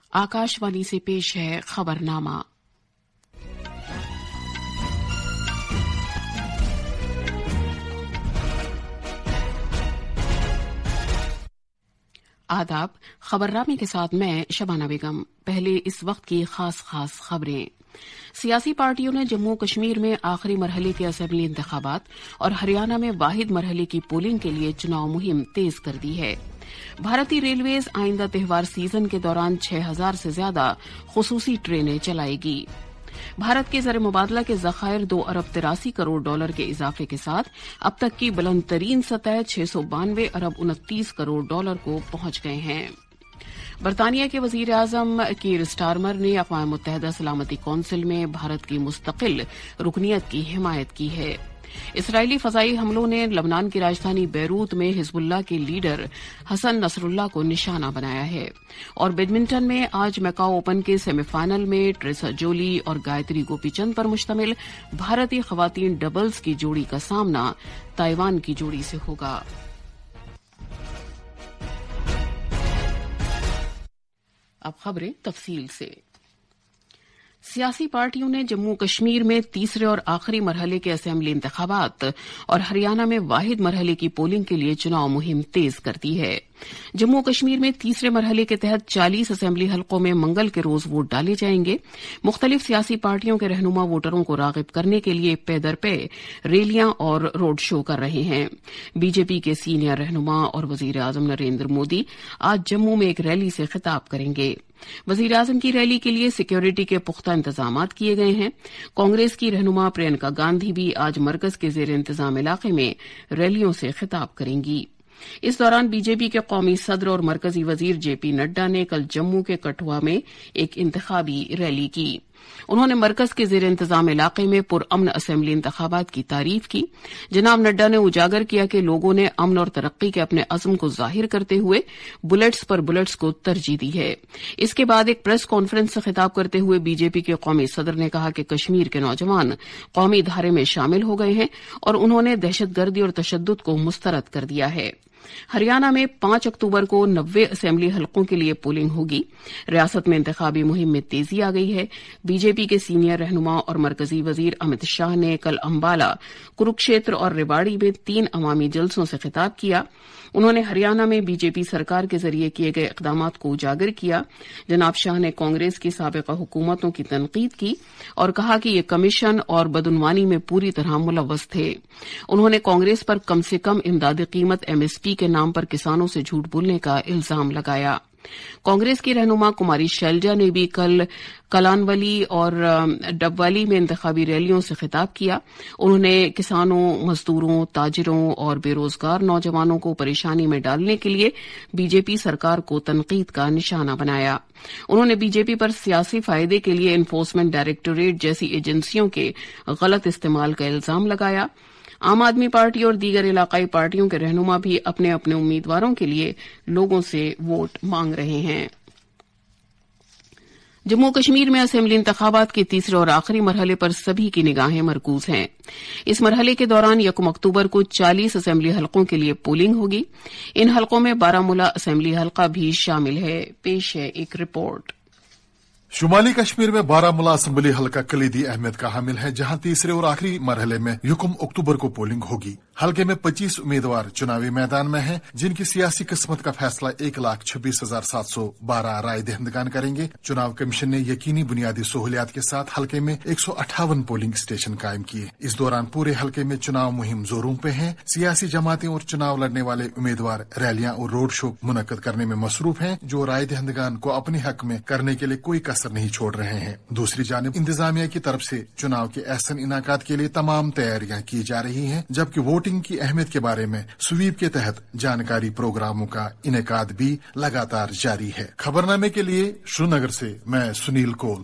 आकाशवाणी से पेश है खबरनामा। आदाब। खबरनामे के साथ मैं शबाना बेगम। पहले इस वक्त की खास खबरें। सियासी पार्टियों ने जम्मू कश्मीर में आखिरी मरहले के असेंबली इंतखाबात और हरियाणा में वाहिद मरहले की पोलिंग के लिए चुनाव मुहिम तेज कर दी है। भारतीय रेलवेज आइंदा त्योहार सीजन के दौरान 6000 से ज्यादा खुसूसी ट्रेनें चलाएगी। भारत के ज़र मुबादला के ज़खायर 2 अरब 83 करोड़ डॉलर के इजाफे के साथ अब तक की बुलंद तरीन सतह 692 अरब 29 करोड़ डॉलर को पहुंच गए हैं। बरतानिया के वजीर आजम कीर स्टारमर ने अक़वाम मुत्तहिदा सलामती कौंसिल में भारत की मुस्तकिल रुकनियत की हिमायत की है। इसराइली फजाई हमलों ने लबनान की राजधानी बैरूत में हिजबुल्लाह के लीडर हसन नसरुल्लाह को निशाना बनाया है। और बैडमिंटन में आज मैकाओ ओपन के सेमीफाइनल में ट्रेसा जोली और गायत्री गोपीचंद पर मुश्तमिल भारतीय खवातीन डबल्स की जोड़ी का सामना ताइवान की जोड़ी से होगा। अब खबरें तफसील से। सियासी पार्टियों ने जम्मू कश्मीर में तीसरे और आखिरी मरहले के असेंबली इंतखाबात और हरियाणा में वाहिद मरहले की पोलिंग के लिए चुनाव मुहिम तेज कर दी है। जम्मू कश्मीर में तीसरे मरहले के तहत 40 असेंबली हलकों में मंगल के रोज वोट डाले जाएंगे। मुख्तलिफ सियासी पार्टियों के रहनुमा वोटरों को रागिब करने के लिए पे रैलियां और रोड शो कर रहे हैं। बीजेपी के सीनियर रहनुमा और वजीर आजम नरेंद्र मोदी आज जम्मू में एक रैली से खिताब करेंगे। वजीर आजम की रैली के लिए सिक्योरिटी के पुख्ता इंतजामात किए गए हैं। कांग्रेस की रहनुमा प्रियंका गांधी भी आज मरकज के जेर इंतजाम इलाके में रैलियों से खिताब करेंगी। इस दौरान बीजेपी के कौमी सदर और मरकजी वजीर जेपी नड्डा ने कल जम्मू के कठुआ में एक इंतखाबी रैली की। उन्होंने मरकज के जेर इंतजाम इलाके में पुरअमन असेंबली इंतखाबात की तारीफ की। जनाब नड्डा ने उजागर किया कि लोगों ने अमन और तरक्की के अपने अज़्म को जाहिर करते हुए बुलेट्स पर बुलेट्स को तरजीह दी है। इसके बाद एक प्रेस कॉन्फ्रेंस से खिताब करते हुए बीजेपी के कौमी सदर ने कहा कि कश्मीर के नौजवान कौमी धारे में शामिल हो गए हैं और उन्होंने दहशतगर्दी और तशद्दुद को मुस्तरद कर दिया है। हरियाणा में 5 अक्टूबर को 90 असेंबली हलकों के लिए पोलिंग होगी। रियासत में इंतखाबी मुहिम में तेजी आ गई है। बीजेपी के सीनियर रहनुमा और मरकजी वजीर अमित शाह ने कल अंबाला, कुरुक्षेत्र और रेवाड़ी में 3 अवामी जलसों से खिताब किया। उन्होंने हरियाणा में बीजेपी सरकार के जरिए किए गए इकदामात को उजागर किया। जनाब शाह ने कांग्रेस की साबिका हुकूमतों की तनकीद की और कहा कि ये कमीशन और बदउनवानी में पूरी तरह मुलव्वस थे। उन्होंने कांग्रेस पर कम से कम इमदादी कीमत एमएसपी के नाम पर किसानों से झूठ बोलने का इल्जाम लगाया। कांग्रेस की रहनुमा कुमारी शैलजा ने भी कल कलानवली और डबवाली में इंतखाबी रैलियों से खिताब किया। उन्होंने किसानों, मजदूरों, ताजिरों और बेरोजगार नौजवानों को परेशानी में डालने के लिए बीजेपी सरकार को तनकीद का निशाना बनाया। उन्होंने बीजेपी पर सियासी फायदे के लिए एनफोर्समेंट डायरेक्टोरेट जैसी एजेंसियों के गलत इस्तेमाल का इल्जाम लगाया। आम आदमी पार्टी और दीगर इलाकाई पार्टियों के रहनुमा भी अपने अपने उम्मीदवारों के लिए लोगों से वोट मांग रहे हैं। जम्मू कश्मीर में असेंबली इंतखाबात के तीसरे और आखिरी मरहले पर सभी की निगाहें मरकूज हैं। इस मरहले के दौरान 1 अक्टूबर को 40 असेंबली हलकों के लिए पोलिंग होगी। इन हलकों में बारामूला असेंबली हलका भी शामिल है। पेश है एक रिपोर्ट। शुमाली कश्मीर में बारामूला असेंबली हलका कलीदी अहमियत का हामिल है, जहां तीसरे और आखिरी मरहले में 1 अक्टूबर को पोलिंग होगी। हलके में 25 उम्मीदवार चुनावी मैदान में हैं, जिनकी सियासी किस्मत का फैसला 1,26,712 राय दहिंदगान करेंगे। चुनाव कमीशन ने यकीनी बुनियादी सहूलियात के साथ हलके में 158 पोलिंग स्टेशन कायम किए। इस दौरान पूरे हलके में चुनाव मुहिम जोरों पे है। सियासी जमातें और चुनाव लड़ने वाले उम्मीदवार रैलियां और रोड शो मुनक्कद करने में मसरूफ हैं, जो राय दहिंदगान को अपने हक में करने के लिए कोई कसर नहीं छोड़ रहे हैं। दूसरी जानिब इंतजामिया की तरफ से चुनाव के एहसन इनाकात के लिए तमाम तैयारियां की जा रही हैं, जबकि वोटिंग की अहमियत के बारे में स्वीप के तहत जानकारी प्रोग्रामों का इनेकाद भी लगातार जारी है। खबरनामे के लिए श्रीनगर से मैं सुनील कोल।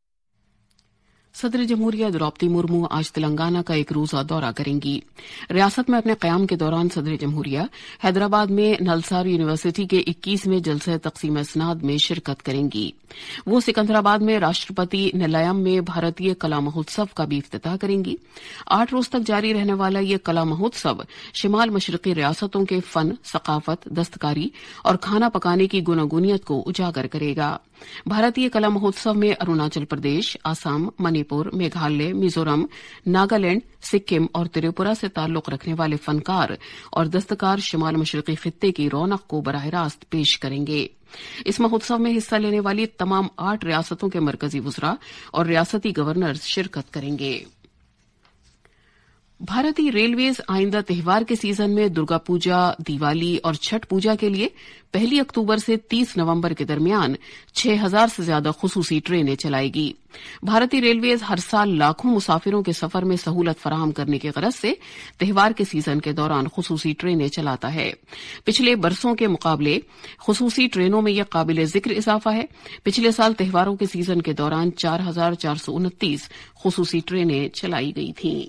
सदर जमहूरिया द्रौपदी मुर्मू आज तेलंगाना का एक रोजा दौरा करेंगी। रियासत में अपने कयाम के दौरान सदर जमहूरिया हैदराबाद में नलसार यूनिवर्सिटी के 21वें जलसे तकसीम असनाद में शिरकत करेंगी। वो सिकंदराबाद में राष्ट्रपति निलयम में भारतीय कला महोत्सव का भी इफ्तिताह करेंगी। 8 रोज तक जारी रहने वाला ये कला महोत्सव शिमाल मशरकी रियासतों के फन, सकाफत, दस्तकारी और खाना पकाने की गुनागुनियत को उजागर करेगा। भारतीय कला महोत्सव में अरुणाचल प्रदेश, असम, मणिपुर, मेघालय, मिजोरम, नागालैंड, सिक्किम और त्रिपुरा से ताल्लुक रखने वाले फनकार और दस्तकार शिमाल मशरकी खित्ते की रौनक को बराह रास्त पेश करेंगे। इस महोत्सव में हिस्सा लेने वाली तमाम 8 रियासतों के मरकजी वुज़रा और रियासती गवर्नर्स शिरकत करेंगे। भारतीय रेलवेज आइंदा त्योहार के सीजन में दुर्गा पूजा, दिवाली और छठ पूजा के लिए 1 अक्टूबर से 30 नवंबर के दरमियान 6000 से ज्यादा खुसूसी ट्रेनें चलाएगी। भारतीय रेलवेज हर साल लाखों मुसाफिरों के सफर में सहूलत फराहम करने की गरज से त्योहार के सीजन के दौरान खुसूसी ट्रेनें चलाता है। पिछले बरसों के मुकाबले खुसूसी ट्रेनों में यह काबिल जिक्र इजाफा है। पिछले साल त्योहारों के सीजन के दौरान 4429 खुसूसी ट्रेनें चलाई गई थीं।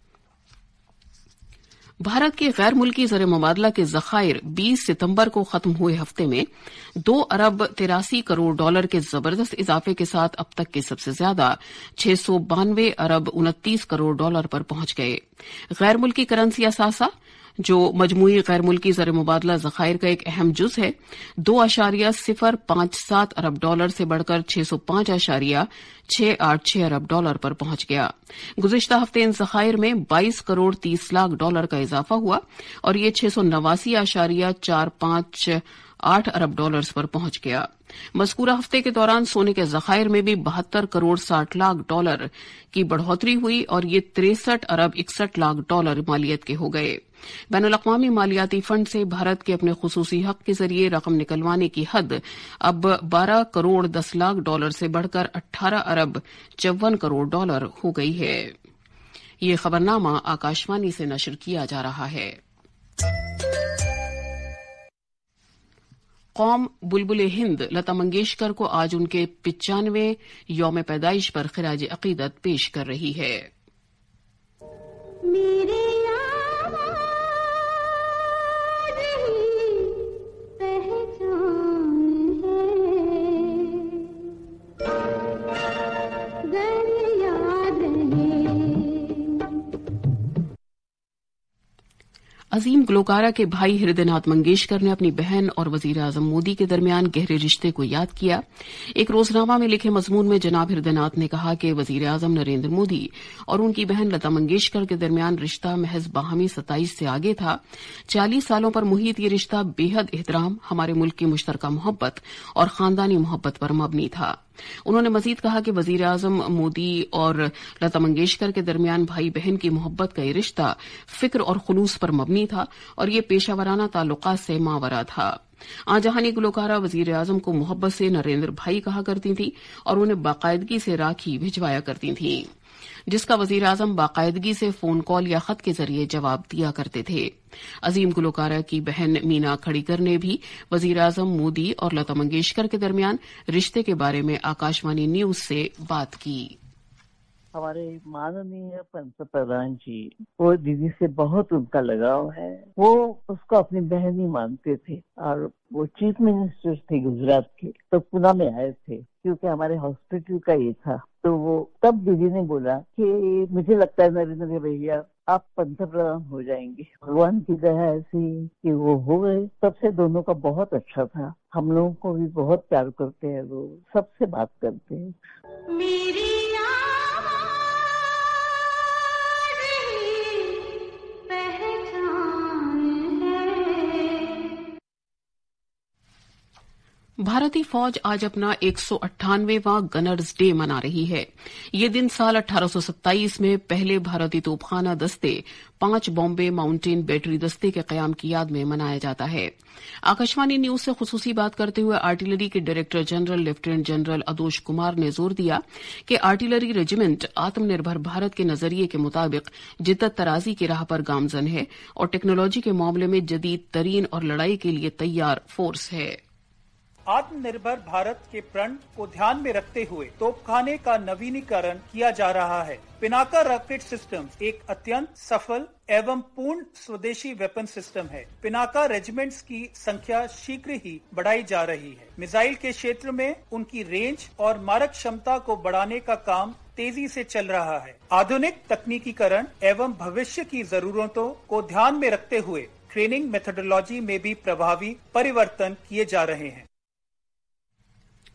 भारत के गैर मुल्की ज़र मुबादला के ज़खायर 20 सितंबर को खत्म हुए हफ्ते में 2 अरब 83 करोड़ डॉलर के जबरदस्त इजाफे के साथ अब तक के सबसे ज्यादा 692 अरब 29 करोड़ डॉलर पर पहुंच गए। गैर मुल्की करेंसी असासा, जो मजमूई गैर मुल्की ज़र मुबादला ज़खायर का एक अहम जुज है, 2.057 अरब डॉलर से बढ़कर 605.686 अरब डॉलर पर पहुंच गया। गुज़िश्ता हफ्ते इन ज़खायर में 22 करोड़ 30 लाख डॉलर का इजाफा हुआ और ये 689.458 अरब डॉलर्स पर पहुंच गया। मज़कूरा हफ्ते के दौरान सोने के ज़खायर में भी 72 करोड़ 60 लाख डॉलर की बढ़ोतरी हुई और ये 63 अरब 61 लाख डॉलर मालियत के हो गए। बैनुल-अक़वामी मालियाती फंड से भारत के अपने खुसूसी हक के जरिए रकम निकलवाने की हद अब 12 करोड़ 10 लाख डॉलर से बढ़कर 18 अरब 54 करोड़ डॉलर हो गई है। ये खबरनामा आकाशवाणी से नशर किया जा रहा है। कौम बुलबुल हिंद लता मंगेशकर को आज उनके 95वें यौम पैदाइश पर खिराज अकीदत पेश कर रही है। अजीम गुलकारा के भाई हृदयनाथ मंगेशकर ने अपनी बहन और वजीर आजम मोदी के दरमियान गहरे रिश्ते को याद किया। एक रोजनामा में लिखे मजमून में जनाब हृदयनाथ ने कहा कि वजीर आजम नरेंद्र मोदी और उनकी बहन लता मंगेशकर के दरमियान रिश्ता महज बाहमी 27 से आगे था। 40 सालों पर मुहित ये रिश्ता बेहद एहतराम, हमारे मुल्क की मुश्तरका मोहब्बत और खानदानी मोहब्बत पर मबनी था। उन्होंने मजीद कहा कि वजीर आजम मोदी और लता मंगेशकर के दरमियान भाई बहन की मोहब्बत का ये रिश्ता फिक्र और खुलूस पर मबनी था और ये पेशावराना ताल्लुकात से मावरा था। आजहानी गुलकारा वजीर आजम को मोहब्बत से नरेंद्र भाई कहा करती थी और उन्हें बाकायदगी से राखी भिजवाया करती थी, जिसका वजीर आजम बाकायदगी से फोन कॉल या खत के जरिए जवाब दिया करते थे। अजीम गुलकारा की बहन मीना खड़ीकर ने भी वजीर आजम मोदी और लता मंगेशकर के दरमियान रिश्ते के बारे में आकाशवाणी न्यूज से बात की। हमारे माननीय पंतप्रधान जी, वो दीदी से बहुत उनका लगाव है। वो उसको अपनी बहन ही मानते थे और वो चीफ मिनिस्टर थे गुजरात के, तो पुणे में आए थे क्योंकि हमारे हॉस्पिटल का ये था। तो वो तब दीदी ने बोला कि मुझे लगता है नरेंद्र भैया आप पंतप्रधान हो जाएंगे। भगवान की दया ऐसी कि वो हो गए। तब से दोनों का बहुत अच्छा था। हम लोगों को भी बहुत प्यार करते हैं, वो सबसे बात करते हैं। भारतीय फौज आज अपना 198वां गनर्स डे मना रही है। ये दिन साल 1827 में पहले भारतीय तोपखाना दस्ते 5 बॉम्बे माउंटेन बैटरी दस्ते के कयाम की याद में मनाया जाता है। आकाशवाणी न्यूज से खुसूसी बात करते हुए आर्टिलरी के director general lieutenant general Adosh Kumar ने जोर दिया कि आर्टिलरी रेजिमेंट आत्मनिर्भर भारत के नजरिए के मुताबिक जिद्दत तराजी की राह पर गामजन है और टेक्नोलॉजी के मामले में जदीद तरीन और लड़ाई के लिए तैयार फोर्स है। आत्मनिर्भर भारत के प्रण को ध्यान में रखते हुए तोपखाने का नवीनीकरण किया जा रहा है। पिनाका रॉकेट सिस्टम एक अत्यंत सफल एवं पूर्ण स्वदेशी वेपन सिस्टम है। पिनाका रेजिमेंट्स की संख्या शीघ्र ही बढ़ाई जा रही है। मिसाइल के क्षेत्र में उनकी रेंज और मारक क्षमता को बढ़ाने का काम तेजी से चल रहा है। आधुनिक तकनीकीकरण एवं भविष्य की जरूरतों को ध्यान में रखते हुए ट्रेनिंग मेथोडोलॉजी में भी प्रभावी परिवर्तन किए जा रहे हैं।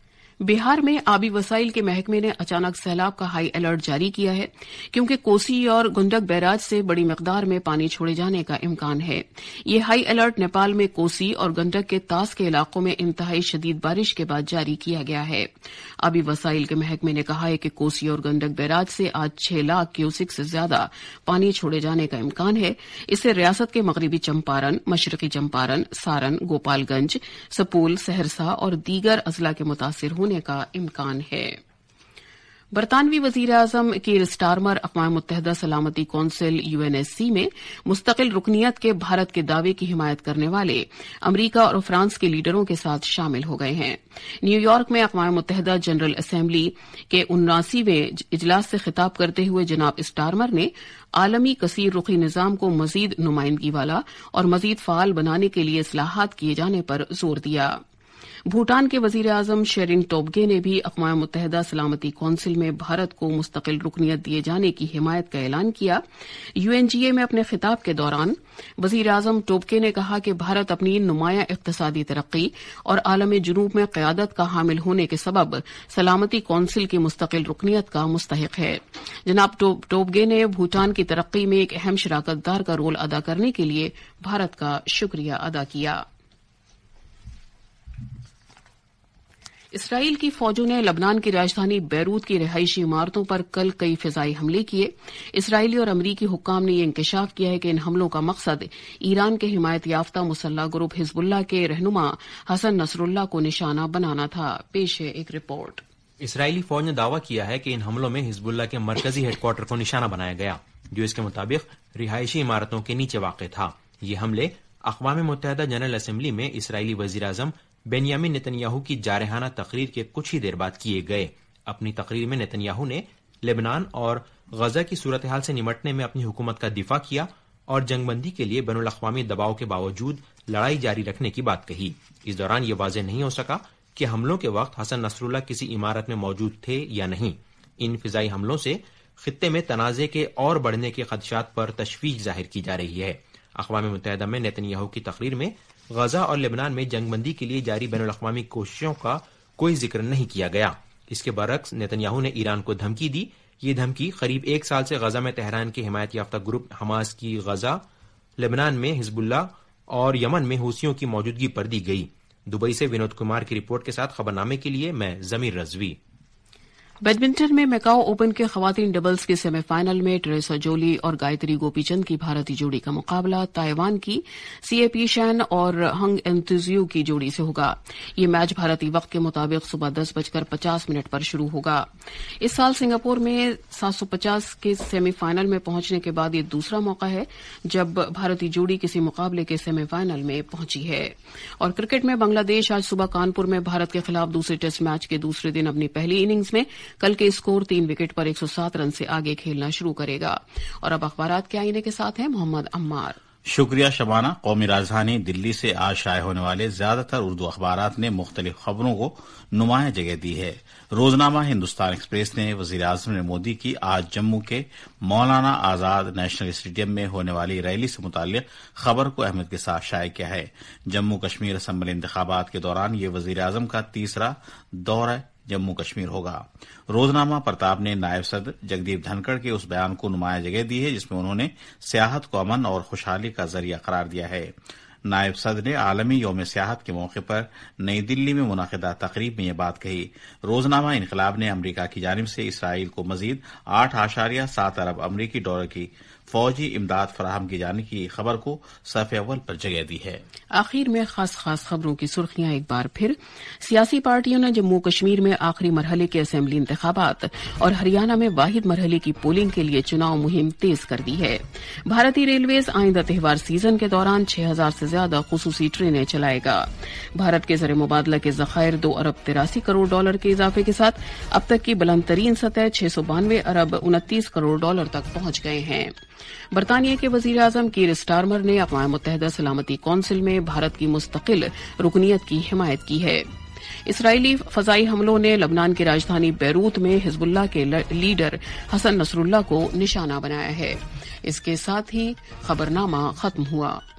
بہار میں آبی وسائل کے محکمے نے اچانک سیلاب کا ہائی الرٹ جاری کیا ہے کیونکہ کوسی اور گنڈک بیراج سے بڑی مقدار میں پانی چھوڑے جانے کا امکان ہے۔ یہ ہائی الرٹ نیپال میں کوسی اور گنڈک کے طاس کے علاقوں میں انتہائی شدید بارش کے بعد جاری کیا گیا ہے۔ آبی وسائل کے محکمے نے کہا ہے کہ کوسی اور گنڈک بیراج سے آج 6 لاکھ کیوسک سے زیادہ پانی چھوڑے جانے کا امکان ہے۔ اس سے ریاست کے مغربی چمپارن، مشرقی چمپارن، سارن، گوپال گنج، سپول، سہرسہ اور دیگر اضلاع کے متاثر ہونے کا امکان ہے۔ برطانوی وزیر اعظم کیر سٹارمر اقوام متحدہ سلامتی کونسل UNSC میں مستقل رکنیت کے بھارت کے دعوے کی حمایت کرنے والے امریکہ اور فرانس کے لیڈروں کے ساتھ شامل ہو گئے ہیں۔ نیو یارک میں اقوام متحدہ جنرل اسمبلی کے 79ویں اجلاس سے خطاب کرتے ہوئے جناب سٹارمر نے عالمی کثیر رخی نظام کو مزید نمائندگی والا اور مزید فعال بنانے کے لیے اصلاحات کیے جانے پر زور دیا۔ بھوٹان کے وزیر اعظم شیرنگ ٹوبگے نے بھی اقوام متحدہ سلامتی کونسل میں بھارت کو مستقل رکنیت دیے جانے کی حمایت کا اعلان کیا۔ UNGA میں اپنے خطاب کے دوران وزیر اعظم ٹوبگے نے کہا کہ بھارت اپنی نمایاں اقتصادی ترقی اور عالم جنوب میں قیادت کا حامل ہونے کے سبب سلامتی کونسل کی مستقل رکنیت کا مستحق ہے۔ جناب ٹوبگے نے بھوٹان کی ترقی میں ایک اہم شراکت دار کا رول ادا کرنے کے لیے بھارت کا شکریہ ادا کیا۔ اسرائیل کی فوجوں نے لبنان کی راجدھانی بیروت کی رہائشی عمارتوں پر کل کئی فضائی حملے کیے۔ اسرائیلی اور امریکی حکام نے یہ انکشاف کیا ہے کہ ان حملوں کا مقصد ایران کے حمایت یافتہ مسلح گروپ حزب اللہ کے رہنما حسن نصر اللہ کو نشانہ بنانا تھا۔ پیش ہے ایک رپورٹ۔ اسرائیلی فوج نے دعویٰ کیا ہے کہ ان حملوں میں حزب اللہ کے مرکزی ہیڈ کوارٹر کو نشانہ بنایا گیا، جو اس کے مطابق رہائشی عمارتوں کے نیچے واقع تھا۔ یہ حملے اقوام متحدہ جنرل اسمبلی میں اسرائیلی وزیر اعظم بنیامین نتن یاہو کی جارحانہ تقریر کے کچھ ہی دیر بعد کیے گئے۔ اپنی تقریر میں نتن یاہو نے لبنان اور غزہ کی صورتحال سے نمٹنے میں اپنی حکومت کا دفاع کیا اور جنگ بندی کے لیے بین الاقوامی دباؤ کے باوجود لڑائی جاری رکھنے کی بات کہی۔ اس دوران یہ واضح نہیں ہو سکا کہ حملوں کے وقت حسن نصر اللہ کسی عمارت میں موجود تھے یا نہیں۔ ان فضائی حملوں سے خطے میں تنازع کے اور بڑھنے کے خدشات پر تشویش ظاہر کی جا رہی ہے۔ اقوام متحدہ میں نتن یاہو کی تقریر میں غزہ اور لبنان میں جنگ بندی کے لیے جاری بین الاقوامی کوششوں کا کوئی ذکر نہیں کیا گیا۔ اس کے برعکس نتن یاہو نے ایران کو دھمکی دی۔ یہ دھمکی قریب 1 سال سے غزہ میں تہران کے حمایت یافتہ گروپ حماس کی غزہ، لبنان میں حزب اللہ اور یمن میں حوثیوں کی موجودگی پر دی گئی۔ دبئی سے ونود کمار کی رپورٹ کے ساتھ خبرنامے کے لیے میں ضمیر رضوی۔ بیڈمنٹن میں میکاؤ اوپن کے خواتین ڈبلز کے سیمی فائنل میں ٹریسا جولی اور گایتری گوپی چند کی بھارتی جوڑی کا مقابلہ تائیوان کی CAP شین اور ہنگ انتزیو کی جوڑی سے ہوگا۔ یہ میچ بھارتی وقت کے مطابق صبح 10:50 پر شروع ہوگا۔ اس سال سنگاپور میں 750 کے سیمی فائنل میں پہنچنے کے بعد یہ دوسرا موقع ہے جب بھارتی جوڑی کسی مقابلے کے سیمی فائنل میں پہنچی ہے۔ اور کرکٹ میں بنگلہ دیش آج صبح کانپور میں بھارت کے خلاف دوسرے ٹیسٹ میچ کے دوسرے دن اپنی پہلی اننگز میں کل کے اسکور 3 وکٹ پر 107 رن سے آگے کھیلنا شروع کرے گا۔ اور اب اخبارات کے آئینے کے ساتھ ہیں محمد عمار۔ شکریہ شبانہ۔ قومی راجدھانی دلی سے آج شائع ہونے والے زیادہ تر اردو اخبارات نے مختلف خبروں کو نمایاں جگہ دی ہے۔ روزنامہ ہندوستان ایکسپریس نے وزیر اعظم نریندر مودی کی آج جموں کے مولانا آزاد نیشنل اسٹیڈیم میں ہونے والی ریلی سے متعلق خبر کو اہمیت کے ساتھ شائع کیا ہے۔ جموں کشمیر اسمبلی انتخابات کے دوران یہ وزیر اعظم کا تیسرا دورہ جموں کشمیر ہوگا۔ روزنامہ پرتاپ نے نائب صدر جگدیپ دھنکڑ کے اس بیان کو نمایاں جگہ دی ہے جس میں انہوں نے سیاحت کو امن اور خوشحالی کا ذریعہ قرار دیا ہے۔ نائب صدر نے عالمی یوم سیاحت کے موقع پر نئی دلی میں منعقدہ تقریب میں یہ بات کہی۔ روزنامہ انقلاب نے امریکہ کی جانب سے اسرائیل کو مزید 8.7 ارب امریکی ڈالر کی فوجی امداد فراہم کی جانے کی خبر کو صفحہ اول پر جگہ دی ہے۔ آخر میں خاص خبروں کی سرخیاں ایک بار پھر۔ سیاسی پارٹیوں نے جموں کشمیر میں آخری مرحلے کے اسمبلی انتخابات اور ہریانہ میں واحد مرحلے کی پولنگ کے لیے چناؤ مہم تیز کر دی ہے۔ بھارتی ریلویز آئندہ تہوار سیزن کے دوران 6000 سے زیادہ خصوصی ٹرینیں چلائے گا۔ بھارت کے زر مبادلہ کے ذخائر 2 ارب 83 کروڑ ڈالر کے اضافے کے ساتھ اب تک کی بلند ترین سطح 692 ارب 29 کروڑ ڈالر تک پہنچ گئے ہیں۔ برطانیہ کے وزیر اعظم کیر سٹارمر نے اقوام متحدہ سلامتی کونسل میں بھارت کی مستقل رکنیت کی حمایت کی ہے۔ اسرائیلی فضائی حملوں نے لبنان کی راجدھانی بیروت میں حزب اللہ کے لیڈر حسن نصر اللہ کو نشانہ بنایا ہے۔ اس کے ساتھ ہی خبرنامہ ختم ہوا۔